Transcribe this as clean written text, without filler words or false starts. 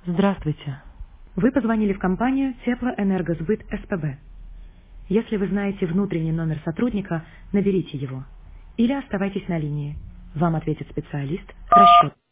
Здравствуйте. Вы позвонили в компанию Теплоэнергосбыт СПБ. Если вы знаете внутренний номер сотрудника, наберите его. Или оставайтесь на линии. Вам ответит специалист. Расчет.